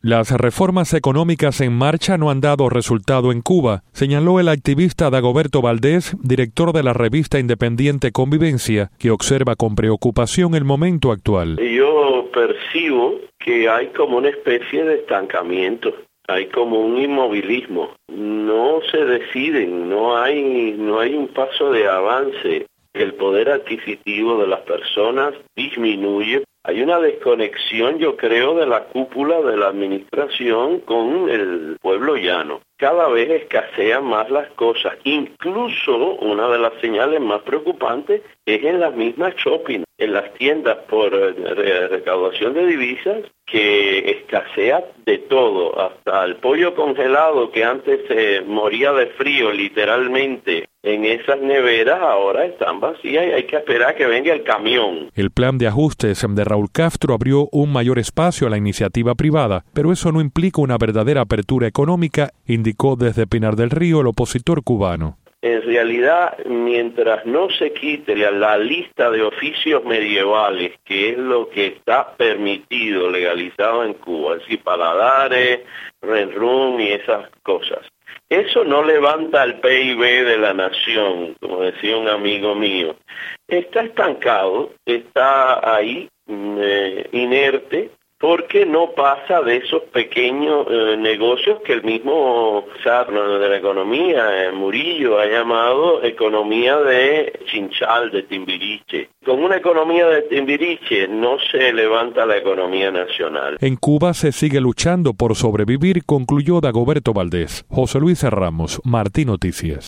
Las reformas económicas en marcha no han dado resultado en Cuba, señaló el activista Dagoberto Valdés, director de la revista independiente Convivencia, que observa con preocupación el momento actual. Yo percibo que hay como una especie de estancamiento, hay como un inmovilismo, no se deciden, no hay un paso de avance, el poder adquisitivo de las personas disminuye. Hay una desconexión, yo creo, de la cúpula de la administración con el pueblo llano. Cada vez escasean más las cosas. Incluso una de las señales más preocupantes es en las mismas shopping, en las tiendas por recaudación de divisas, que escasea de todo, hasta el pollo congelado que antes se moría de frío literalmente en esas neveras, ahora están vacías y hay que esperar a que venga el camión. El plan de ajustes de Raúl Castro abrió un mayor espacio a la iniciativa privada, pero eso no implica una verdadera apertura económica, indicó desde Pinar del Río el opositor cubano. En realidad, mientras no se quite la lista de oficios medievales, que es lo que está permitido, legalizado en Cuba, es decir, paladares, renrum y esas cosas, eso no levanta el PIB de la nación, como decía un amigo mío. Está estancado, está ahí, inerte, porque no pasa de esos pequeños negocios que el mismo zar de la economía, Murillo, ha llamado economía de Chinchal, de Timbiriche. Con una economía de Timbiriche no se levanta la economía nacional. En Cuba se sigue luchando por sobrevivir, concluyó Dagoberto Valdés. José Luis Ramos, Martí Noticias.